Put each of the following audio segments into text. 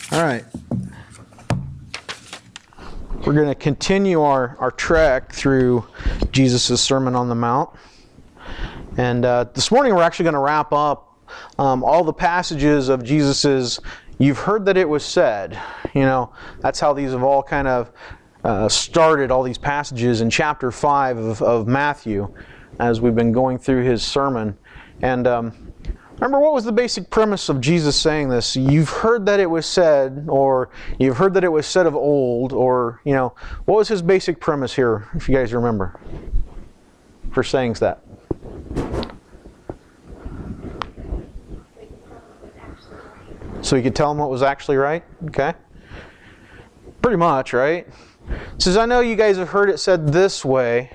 All right. We're going to continue our trek through Jesus' Sermon on the Mount. And this morning we're actually going to wrap up all the passages of Jesus's "You've heard that it was said." You know, that's how these have all kind of started, all these passages in chapter 5 of Matthew as we've been going through his sermon. And remember, what was the basic premise of Jesus saying this? You've heard that it was said, or you've heard that it was said of old, or, you know, what was his basic premise here, if you guys remember, for saying that? So you could tell him what was actually right? Okay. Pretty much, right? It says, I know you guys have heard it said this way.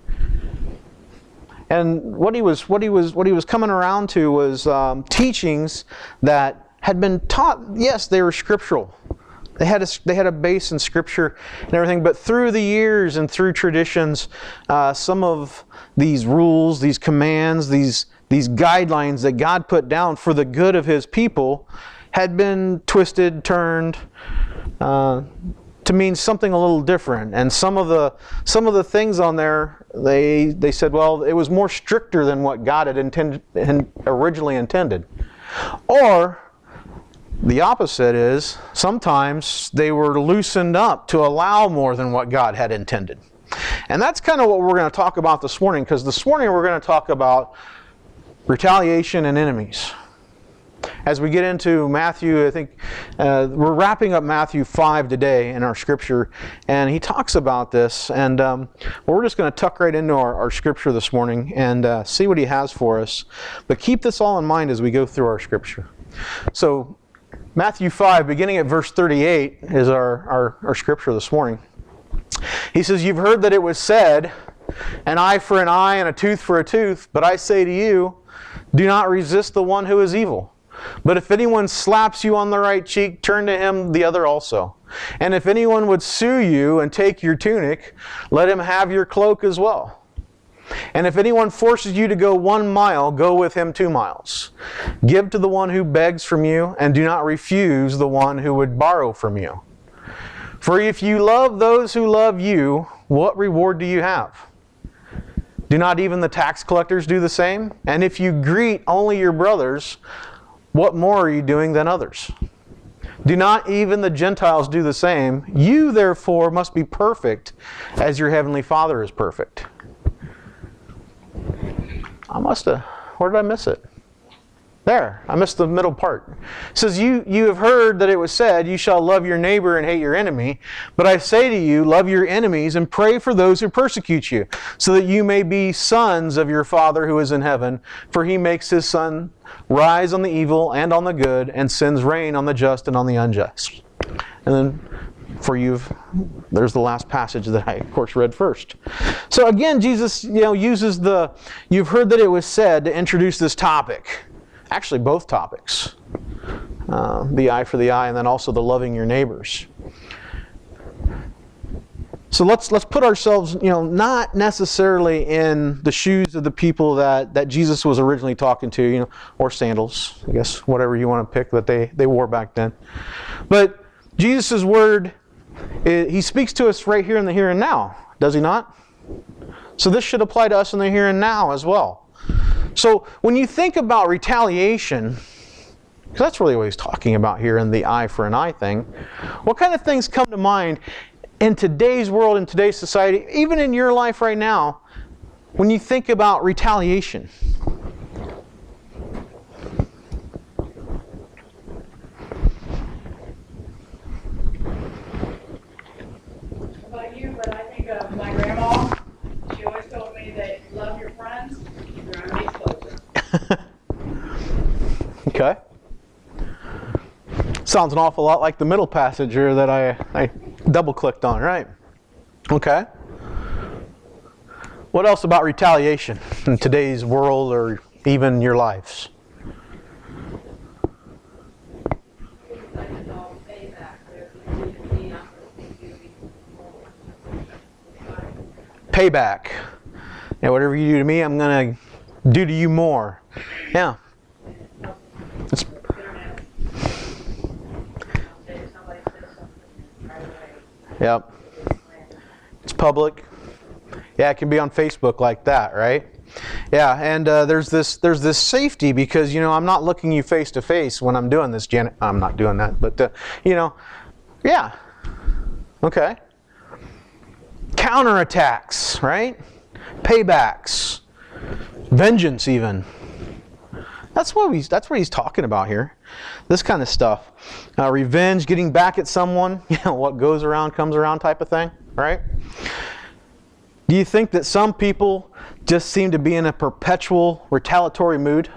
And what he was coming around to was teachings that had been taught. Yes, they were scriptural. They had a base in Scripture and everything. But through the years and through traditions, some of these rules, these commands, these guidelines that God put down for the good of His people had been twisted, turned to mean something a little different. And some of the things on there, they said, well, it was more stricter than what God had originally intended. Or the opposite is, sometimes they were loosened up to allow more than what God had intended. And that's kind of what we're going to talk about this morning, because this morning we're going to talk about retaliation and enemies. As we get into Matthew, I think we're wrapping up Matthew 5 today in our scripture, and he talks about this. And we're just going to tuck right into our scripture this morning and see what he has for us. But keep this all in mind as we go through our scripture. So Matthew 5, beginning at verse 38, is our scripture this morning. He says, "You've heard that it was said, an eye for an eye and a tooth for a tooth. But I say to you, do not resist the one who is evil. But if anyone slaps you on the right cheek, turn to him the other also. And if anyone would sue you and take your tunic, let him have your cloak as well. And if anyone forces you to go 1 mile, go with him 2 miles. Give to the one who begs from you, and do not refuse the one who would borrow from you. For if you love those who love you, what reward do you have? Do not even the tax collectors do the same? And if you greet only your brothers, what more are you doing than others? Do not even the Gentiles do the same? You therefore must be perfect as your heavenly Father is perfect." Where did I miss it? There, I missed the middle part. It says, you have heard that it was said, you shall love your neighbor and hate your enemy. But I say to you, love your enemies and pray for those who persecute you, so that you may be sons of your Father who is in heaven. For He makes His sun rise on the evil and on the good, and sends rain on the just and on the unjust. And then there's the last passage that I, of course, read first. So again, Jesus, uses the "you've heard that it was said" to introduce this topic. Actually, both topics. The eye for the eye, and then also the loving your neighbors. So let's put ourselves, not necessarily in the shoes of the people that Jesus was originally talking to, or sandals, I guess, whatever you want to pick that they wore back then. But Jesus' word, He speaks to us right here in the here and now, does He not? So this should apply to us in the here and now as well. So when you think about retaliation, because that's really what He's talking about here in the eye for an eye thing, what kind of things come to mind in today's world, in today's society, even in your life right now, when you think about retaliation? About you, but I think of my grandma. She always told me that love your friends, your enemies closer. Okay. Sounds an awful lot like the middle passage here that I double-clicked on, right? Okay. What else about retaliation in today's world or even your lives? Payback. Yeah, whatever you do to me, I'm going to do to you more. Yeah. Yep. It's public. Yeah, it can be on Facebook like that, right? Yeah, and there's this safety because, I'm not looking you face to face when I'm doing this, Janet. I'm not doing that, but, yeah. Okay. Counterattacks, right? Paybacks. Vengeance even. That's what he's talking about here. This kind of stuff. Revenge, getting back at someone, what goes around comes around type of thing, right? Do you think that some people just seem to be in a perpetual retaliatory mood?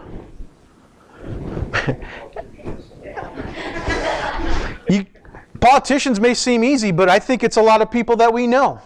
Politicians may seem easy, but I think it's a lot of people that we know.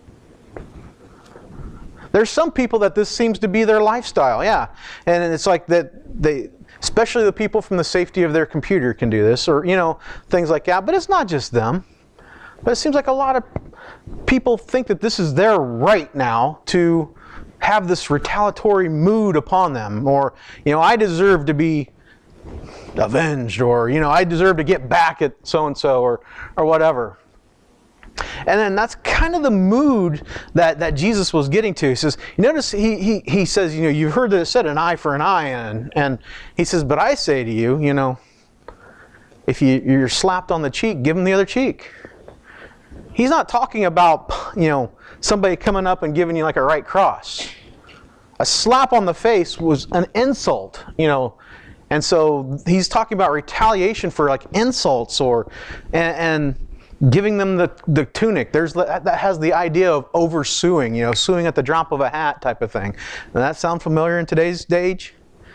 There's some people that this seems to be their lifestyle, yeah. And it's like that especially the people from the safety of their computer can do this, or, things like that. But it's not just them. But it seems like a lot of people think that this is their right now to have this retaliatory mood upon them. Or, I deserve to be avenged, or, I deserve to get back at so-and-so, or whatever. And then that's kind of the mood that Jesus was getting to. He says, you notice he says, you've heard that it said an eye for an eye, and he says, but I say to you, if you're slapped on the cheek, give him the other cheek. He's not talking about, somebody coming up and giving you like a right cross. A slap on the face was an insult, and so he's talking about retaliation for like insults and giving them the tunic. That has the idea of oversuing, suing at the drop of a hat type of thing. Does that sound familiar in today's age?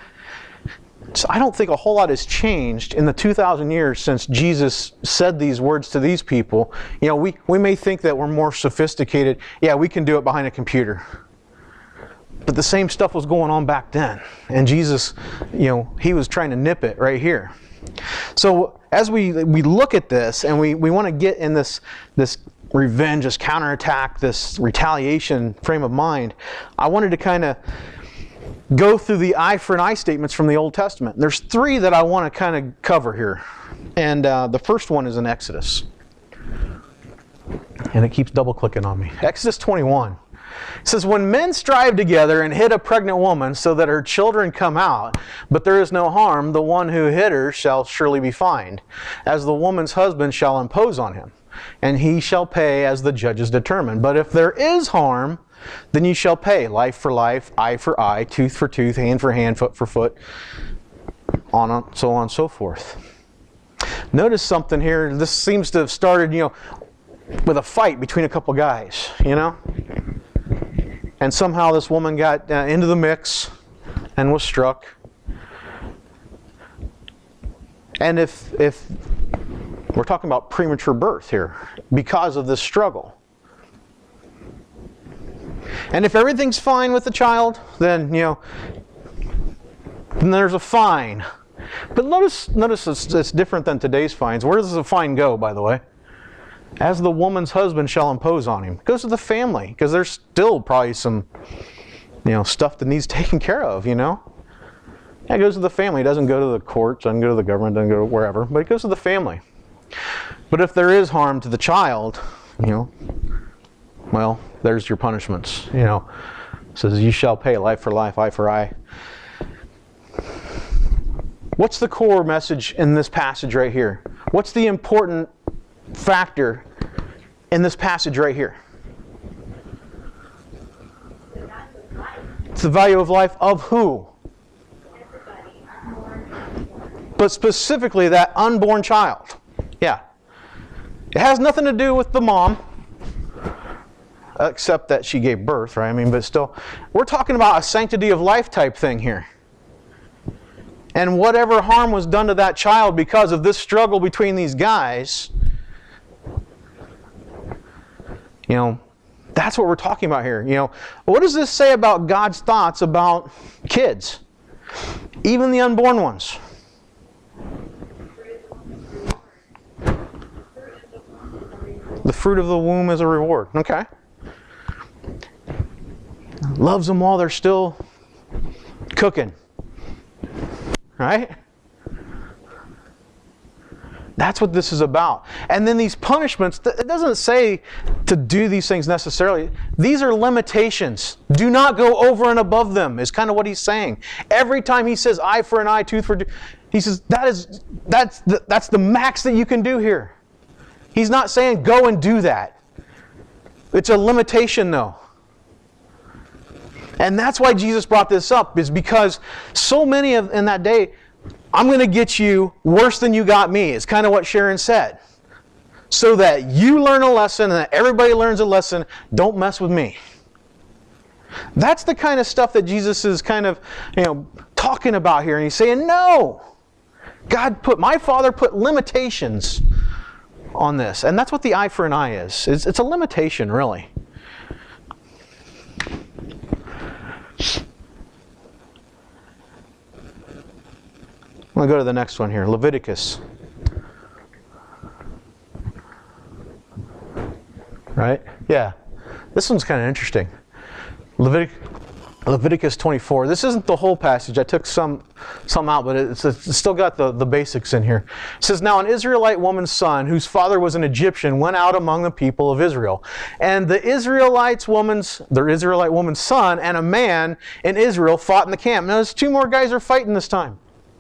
So I don't think a whole lot has changed in the 2,000 years since Jesus said these words to these people. We may think that we're more sophisticated. Yeah, we can do it behind a computer. But the same stuff was going on back then. And Jesus, he was trying to nip it right here. So as we look at this and we want to get in this revenge, this counterattack, this retaliation frame of mind, I wanted to kind of go through the eye for an eye statements from the Old Testament. There's 3 that I want to kind of cover here. And the first one is in Exodus. And it keeps double clicking on me. Exodus 21. It says, when men strive together and hit a pregnant woman so that her children come out, but there is no harm, the one who hit her shall surely be fined, as the woman's husband shall impose on him, and he shall pay as the judges determine. But if there is harm, then you shall pay life for life, eye for eye, tooth for tooth, hand for hand, foot for foot, so on and so forth. Notice something here. This seems to have started, with a fight between a couple guys, And somehow this woman got into the mix and was struck. And if we're talking about premature birth here, because of this struggle. And if everything's fine with the child, then, then there's a fine. But notice it's different than today's fines. Where does the fine go, by the way? As the woman's husband shall impose on him. It goes to the family, because there's still probably some, stuff that needs taken care of, Yeah, it goes to the family. It doesn't go to the courts, doesn't go to the government, doesn't go to wherever, but it goes to the family. But if there is harm to the child, well, there's your punishments, It says, you shall pay life for life, eye for eye. What's the core message in this passage right here? What's the important factor in this passage right here? It's the value of life of who? But specifically that unborn child. Yeah. It has nothing to do with the mom, except that she gave birth, right? But still, we're talking about a sanctity of life type thing here. And whatever harm was done to that child because of this struggle between these guys, that's what we're talking about here. What does this say about God's thoughts about kids? Even the unborn ones. The fruit of the womb is a reward. Okay. Loves them while they're still cooking. Right? That's what this is about. And then these punishments, it doesn't say to do these things necessarily. These are limitations. Do not go over and above them, is kind of what he's saying. Every time he says eye for an eye, tooth for tooth, he says that's the max that you can do here. He's not saying go and do that. It's a limitation though. And that's why Jesus brought this up, is because so many in that day, I'm going to get you worse than you got me. It's kind of what Sharon said. So that you learn a lesson and that everybody learns a lesson, don't mess with me. That's the kind of stuff that Jesus is kind of, talking about here. And he's saying, no. My Father put limitations on this. And that's what the eye for an eye is. It's a limitation, really. I'm going to go to the next one here, Leviticus. Right? Yeah. This one's kind of interesting. Leviticus 24. This isn't the whole passage. I took some out, but it's still got the basics in here. It says, now an Israelite woman's son, whose father was an Egyptian, went out among the people of Israel. And the Israelite woman's son and a man in Israel fought in the camp. Now there's 2 more guys are fighting this time.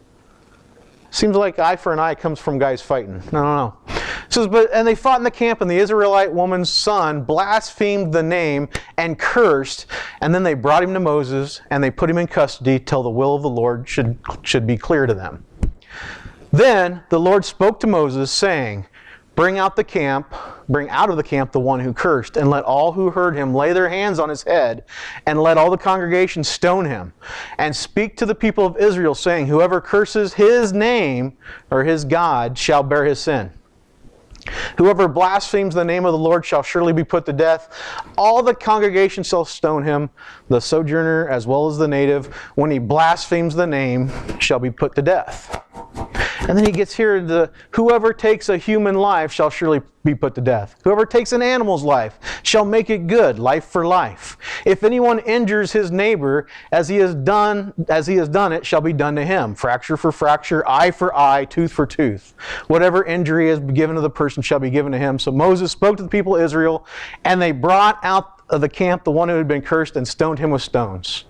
Seems like eye for an eye comes from guys fighting. I don't know. It says, and they fought in the camp, and the Israelite woman's son blasphemed the name and cursed. And then they brought him to Moses, and they put him in custody till the will of the Lord should be clear to them. Then the Lord spoke to Moses, saying, bring out of the camp the one who cursed, and let all who heard him lay their hands on his head, and let all the congregation stone him. And speak to the people of Israel, saying, whoever curses his name or his God shall bear his sin. Whoever blasphemes the name of the Lord shall surely be put to death. All the congregation shall stone him, the sojourner as well as the native. When he blasphemes the name, shall be put to death. And then he gets here, whoever takes a human life shall surely be put to death. Whoever takes an animal's life shall make it good, life for life. If anyone injures his neighbor as he has done it, shall be done to him. Fracture for fracture, eye for eye, tooth for tooth. Whatever injury is given to the person shall be given to him. So Moses spoke to the people of Israel, and they brought out of the camp the one who had been cursed and stoned him with stones.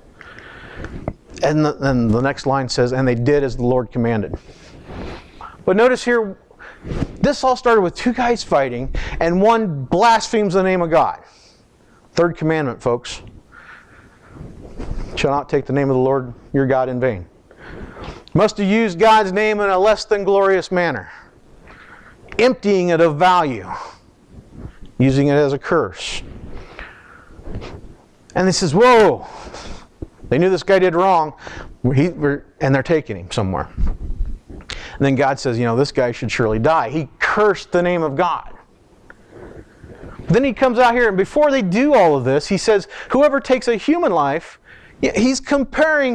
And the next line says, and they did as the Lord commanded. But notice here, this all started with 2 guys fighting, and one blasphemes the name of God. 3rd commandment, folks. Shall not take the name of the Lord your God in vain. Must have used God's name in a less than glorious manner. Emptying it of value. Using it as a curse. And he says, whoa! They knew this guy did wrong, and they're taking him somewhere. And then God says, this guy should surely die. He cursed the name of God. Then he comes out here, and before they do all of this, he says, whoever takes a human life, he's comparing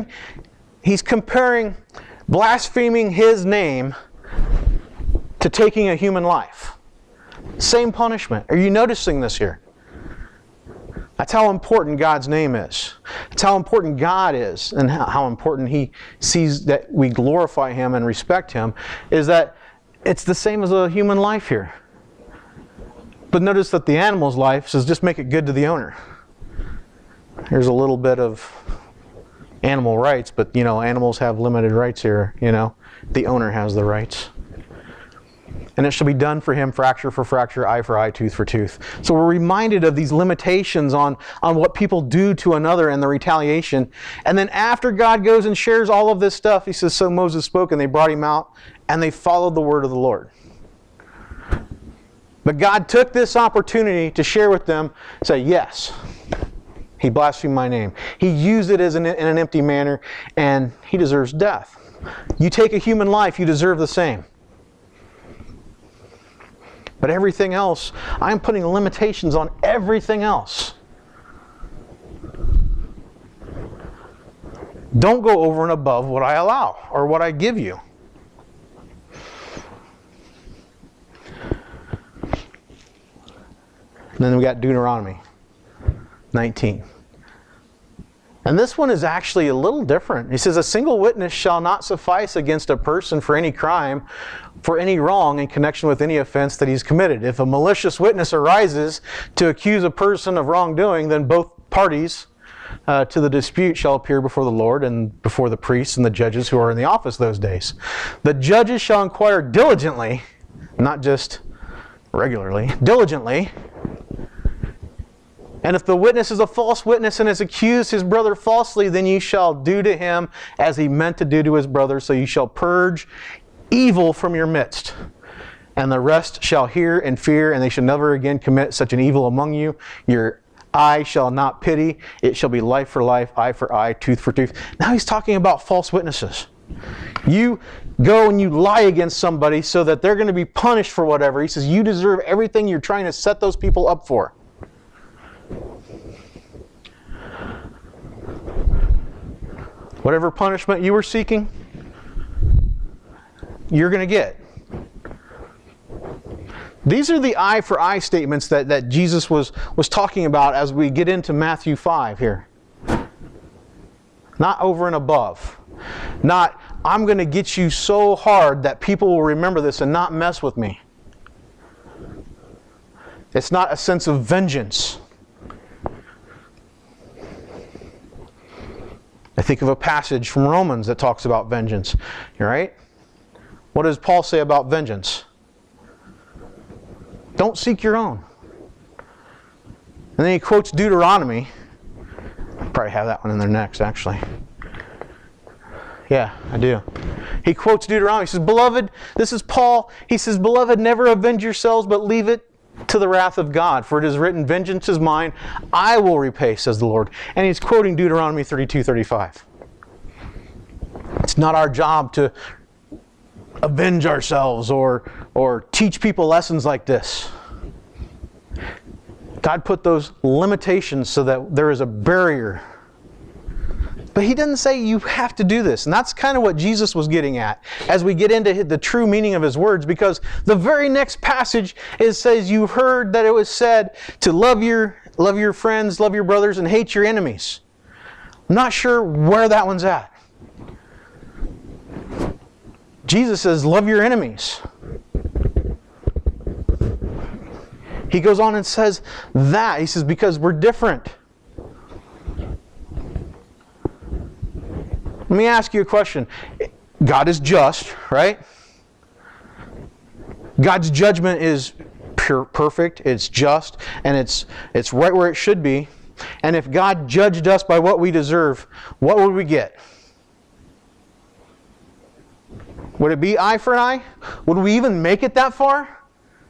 blaspheming his name to taking a human life. Same punishment. Are you noticing this here? That's how important God's name is. That's how important God is, and how important He sees that we glorify Him and respect Him, is that it's the same as a human life here. But notice that the animal's life says just make it good to the owner. Here's a little bit of animal rights, but animals have limited rights here, The owner has the rights. And it shall be done for him, fracture for fracture, eye for eye, tooth for tooth. So we're reminded of these limitations on what people do to another and the retaliation. And then after God goes and shares all of this stuff, he says, so Moses spoke, and they brought him out, and they followed the word of the Lord. But God took this opportunity to share with them, say, yes, he blasphemed my name. He used it in an empty manner, and he deserves death. You take a human life, you deserve the same. But everything else, I'm putting limitations on everything else. Don't go over and above what I allow or what I give you. And then we got Deuteronomy 19. And this one is actually a little different. He says, a single witness shall not suffice against a person for any crime, for any wrong in connection with any offense that he's committed. If a malicious witness arises to accuse a person of wrongdoing, then both parties to the dispute shall appear before the Lord and before the priests and the judges who are in the office those days. The judges shall inquire diligently, not just regularly, diligently. And if the witness is a false witness and has accused his brother falsely, then you shall do to him as he meant to do to his brother. So you shall purge evil from your midst. And the rest shall hear and fear, and they shall never again commit such an evil among you. Your eye shall not pity. It shall be life for life, eye for eye, tooth for tooth. Now he's talking about false witnesses. You go and you lie against somebody so that they're going to be punished for whatever. He says you deserve everything you're trying to set those people up for. Whatever punishment you were seeking, you're going to get. These are the eye for eye statements that Jesus was talking about as we get into Matthew 5 here. Not over and above. Not, I'm going to get you so hard that people will remember this and not mess with me. It's not a sense of vengeance. I think of a passage from Romans that talks about vengeance. Right? What does Paul say about vengeance? Don't seek your own. And then he quotes Deuteronomy. I'll probably have that one in there next, actually. Yeah, I do. He quotes Deuteronomy. He says, Beloved, this is Paul. He says, Beloved, never avenge yourselves, but leave it to the wrath of God. For it is written, Vengeance is mine, I will repay, says the Lord. And he's quoting Deuteronomy 32:35. It's not our job to avenge ourselves or teach people lessons like this. God put those limitations so that there is a barrier. But he doesn't say you have to do this. And that's kind of what Jesus was getting at as we get into the true meaning of his words, because the very next passage says you heard that it was said to love your friends, love your brothers, and hate your enemies. I'm not sure where that one's at. Jesus says, love your enemies. He goes on and says that. He says, because we're different. Let me ask you a question. God is just, right? God's judgment is pure, perfect, it's just, and it's right where it should be. And if God judged us by what we deserve, what would we get? Would it be eye for an eye? Would we even make it that far?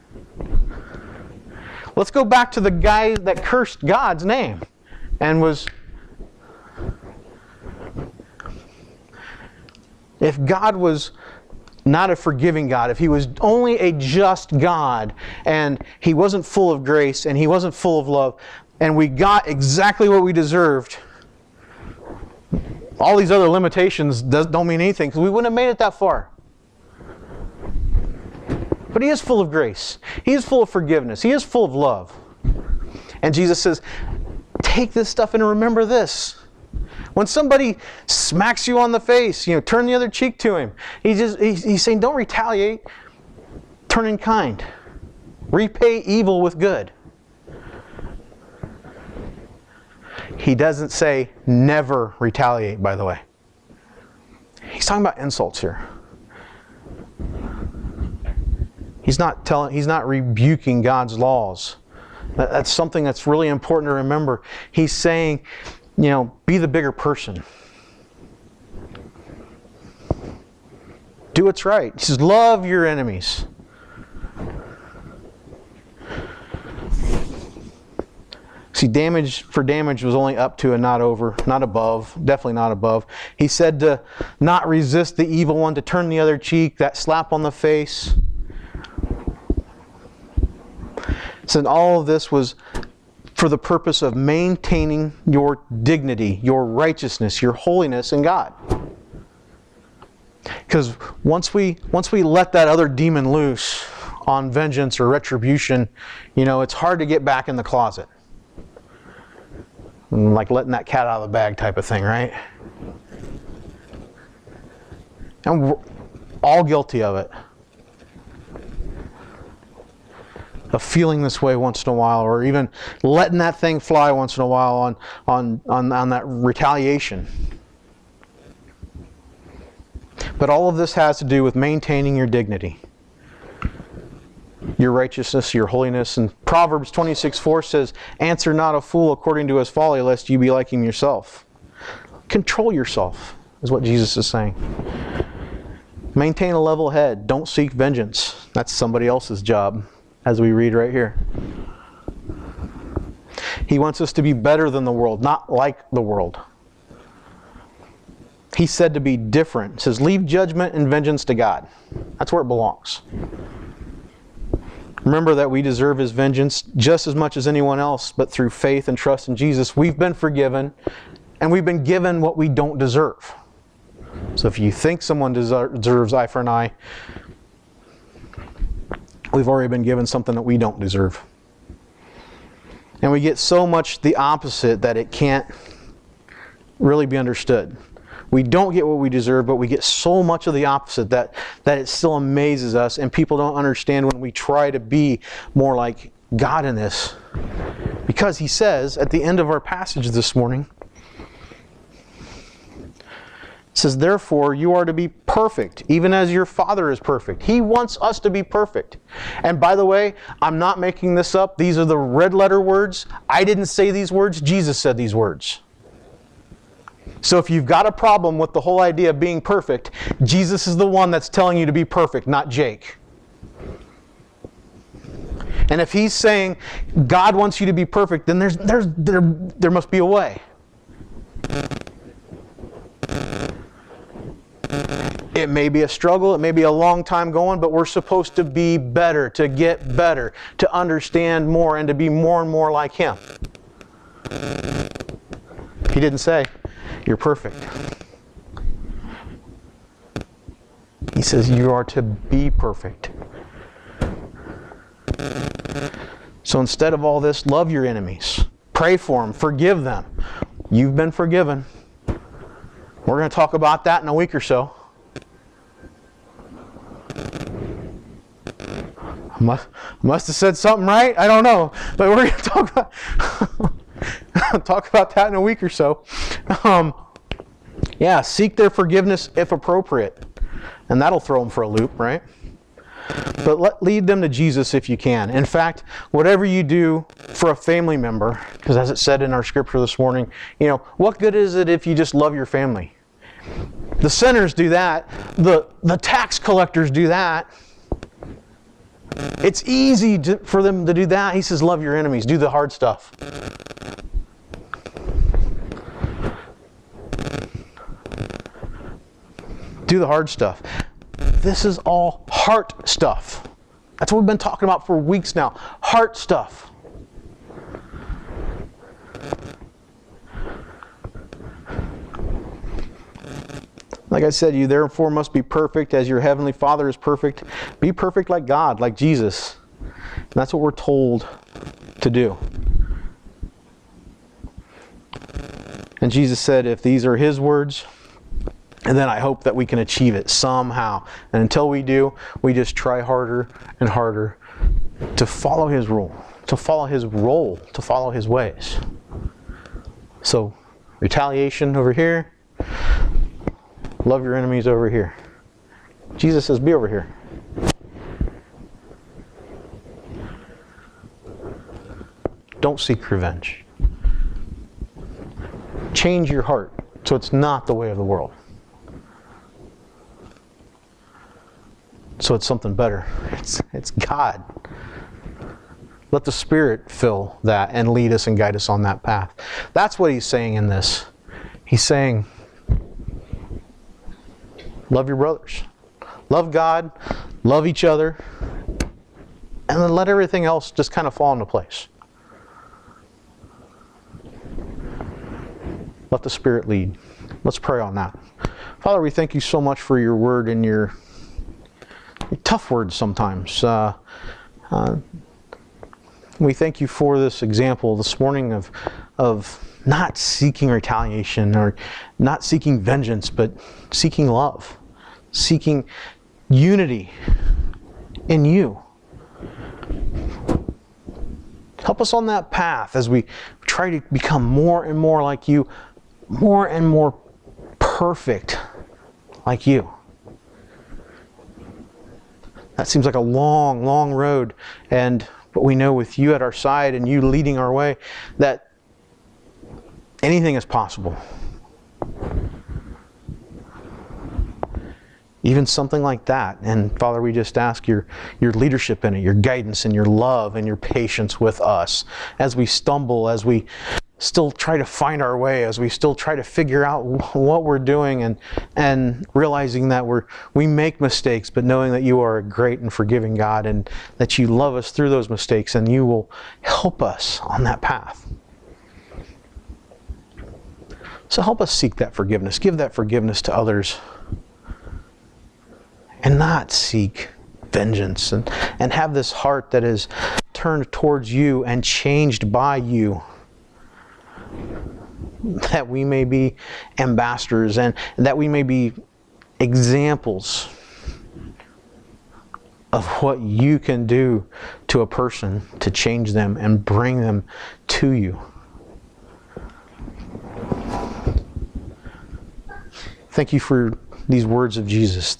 Let's go back to the guy that cursed God's name and was... If God was not a forgiving God, if he was only a just God and he wasn't full of grace and he wasn't full of love and we got exactly what we deserved, all these other limitations don't mean anything because we wouldn't have made it that far. But he is full of grace. He is full of forgiveness. He is full of love. And Jesus says, take this stuff and remember this. When somebody smacks you on the face, turn the other cheek to him. He's saying, don't retaliate. Turn in kind. Repay evil with good. He doesn't say never retaliate, by the way. He's talking about insults here. He's not rebuking God's laws. That's something that's really important to remember. He's saying, be the bigger person. Do what's right. He says, love your enemies. See, damage for damage was only up to and not over, not above, definitely not above. He said to not resist the evil one, to turn the other cheek, that slap on the face. So all of this was for the purpose of maintaining your dignity, your righteousness, your holiness in God. Because once we let that other demon loose on vengeance or retribution, it's hard to get back in the closet. And like letting that cat out of the bag type of thing, right? And we're all guilty of it. Of feeling this way once in a while, or even letting that thing fly once in a while on that retaliation. But all of this has to do with maintaining your dignity, your righteousness, your holiness. And Proverbs 26:4 says, "Answer not a fool according to his folly, lest you be like him yourself." Control yourself, is what Jesus is saying. Maintain a level head. Don't seek vengeance. That's somebody else's job, as we read right here. He wants us to be better than the world, not like the world. He said to be different. He says, leave judgment and vengeance to God. That's where it belongs. Remember that we deserve His vengeance just as much as anyone else, but through faith and trust in Jesus, we've been forgiven, and we've been given what we don't deserve. So if you think someone deserves eye for an eye, we've already been given something that we don't deserve. And we get so much the opposite that it can't really be understood. We don't get what we deserve, but we get so much of the opposite that it still amazes us, and people don't understand when we try to be more like God in this. Because He says at the end of our passage this morning, it says, therefore you are to be perfect, even as your Father is perfect. He wants us to be perfect. And by the way, I'm not making this up. These are the red letter words. I didn't say these words. Jesus said these words. So if you've got a problem with the whole idea of being perfect, Jesus is the one that's telling you to be perfect, not Jake. And if He's saying God wants you to be perfect, then there must be a way. It may be a struggle, it may be a long time going, but we're supposed to be better, to get better, to understand more, and to be more and more like Him. He didn't say, you're perfect. He says you are to be perfect. So instead of all this, love your enemies. Pray for them. Forgive them. You've been forgiven. We're going to talk about that in a week or so. Must have said something right. I don't know. But we're going to talk about that in a week or so. Seek their forgiveness if appropriate. And that'll throw them for a loop, right? But lead them to Jesus if you can. In fact, whatever you do for a family member, because as it said in our scripture this morning, what good is it if you just love your family? The sinners do that. The tax collectors do that. It's easy for them to do that. He says, love your enemies. Do the hard stuff. Do the hard stuff. This is all heart stuff. That's what we've been talking about for weeks now. Heart stuff. Like I said, you therefore must be perfect as your heavenly Father is perfect. Be perfect like God, like Jesus. And that's what we're told to do. And Jesus said, if these are His words, and then I hope that we can achieve it somehow. And until we do, we just try harder and harder to follow His rule, to follow His role, to follow His ways. So, retaliation over here. Love your enemies over here. Jesus says, be over here. Don't seek revenge. Change your heart so it's not the way of the world. So it's something better. It's God. Let the Spirit fill that and lead us and guide us on that path. That's what He's saying in this. He's saying, love your brothers. Love God. Love each other. And then let everything else just kind of fall into place. Let the Spirit lead. Let's pray on that. Father, we thank You so much for Your word and your tough words sometimes. We thank You for this example this morning of not seeking retaliation or not seeking vengeance, but seeking love, seeking unity in you. Help us on that path as we try to become more and more like you, more and more perfect like you. That seems like a long, long road, but we know with you at our side and you leading our way that anything is possible. Even something like that. And Father, we just ask your leadership in it, your guidance and your love and your patience with us as we stumble, as we still try to find our way, as we still try to figure out what we're doing, and realizing that we make mistakes, but knowing that you are a great and forgiving God and that you love us through those mistakes and you will help us on that path. So help us seek that forgiveness. Give that forgiveness to others. And not seek vengeance. And have this heart that is turned towards you and changed by you. That we may be ambassadors and that we may be examples of what you can do to a person to change them and bring them to you. Thank you for these words of Jesus,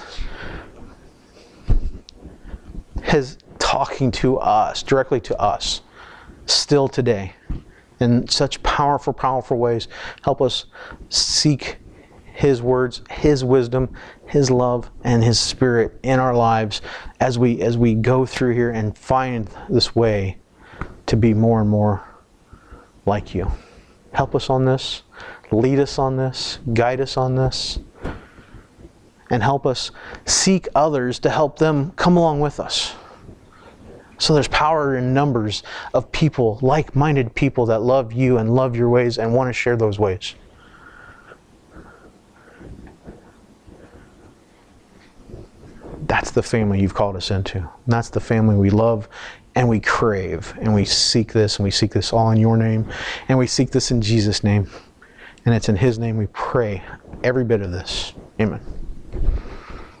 His talking to us, directly to us, still today, in such powerful, powerful ways. Help us seek His words, His wisdom, His love, and His Spirit in our lives as we go through here and find this way to be more and more like you. Help us on this, lead us on this, guide us on this, and help us seek others to help them come along with us. So there's power in numbers of people, like-minded people that love you and love your ways and want to share those ways. That's the family you've called us into. That's the family we love and we crave. And we seek this, and we seek this all in your name. And we seek this in Jesus' name. And it's in His name we pray every bit of this. Amen.